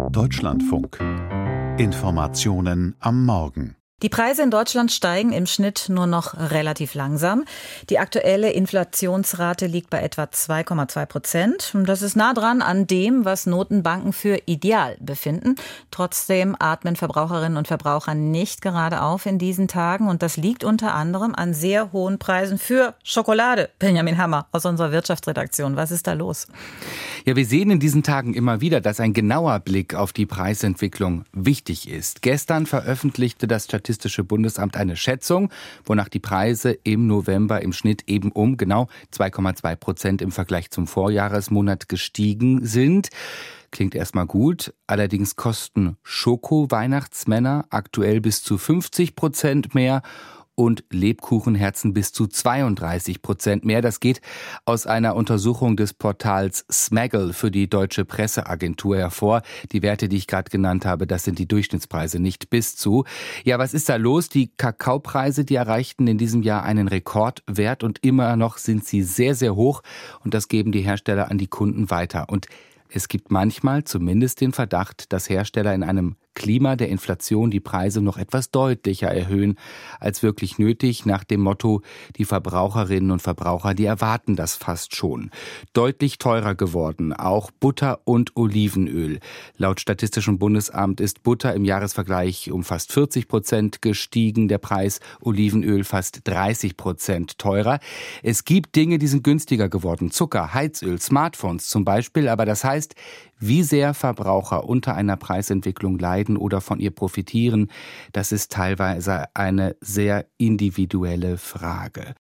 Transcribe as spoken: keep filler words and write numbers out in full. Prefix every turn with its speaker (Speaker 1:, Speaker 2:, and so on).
Speaker 1: Deutschlandfunk. Informationen am Morgen.
Speaker 2: Die Preise in Deutschland steigen im Schnitt nur noch relativ langsam. Die aktuelle Inflationsrate liegt bei etwa zwei Komma zwei Prozent. Das ist nah dran an dem, was Notenbanken für ideal befinden. Trotzdem atmen Verbraucherinnen und Verbraucher nicht gerade auf in diesen Tagen. Und das liegt unter anderem an sehr hohen Preisen für Schokolade. Benjamin Hammer aus unserer Wirtschaftsredaktion. Was ist da los?
Speaker 3: Ja, wir sehen in diesen Tagen immer wieder, dass ein genauer Blick auf die Preisentwicklung wichtig ist. Gestern veröffentlichte das Statistische Bundesamt eine Schätzung, wonach die Preise im November im Schnitt eben um genau zwei Komma zwei Prozent im Vergleich zum Vorjahresmonat gestiegen sind. Klingt erstmal gut, allerdings kosten Schoko-Weihnachtsmänner aktuell bis zu fünfzig Prozent mehr und Lebkuchenherzen bis zu zweiunddreißig Prozent mehr. Das geht aus einer Untersuchung des Portals Smaggle für die Deutsche Presseagentur hervor. Die Werte, die ich gerade genannt habe, das sind die Durchschnittspreise, nicht bis zu. Ja, was ist da los? Die Kakaopreise, die erreichten in diesem Jahr einen Rekordwert und immer noch sind sie sehr, sehr hoch. Und das geben die Hersteller an die Kunden weiter. Und es gibt manchmal zumindest den Verdacht, dass Hersteller in einem Klima der Inflation die Preise noch etwas deutlicher erhöhen als wirklich nötig, nach dem Motto, die Verbraucherinnen und Verbraucher, die erwarten das fast schon. Deutlich teurer geworden, auch Butter und Olivenöl. Laut Statistischem Bundesamt ist Butter im Jahresvergleich um fast vierzig Prozent gestiegen, der Preis Olivenöl fast dreißig Prozent teurer. Es gibt Dinge, die sind günstiger geworden, Zucker, Heizöl, Smartphones zum Beispiel, aber das heißt, wie sehr Verbraucher unter einer Preisentwicklung leiden oder von ihr profitieren, das ist teilweise eine sehr individuelle Frage.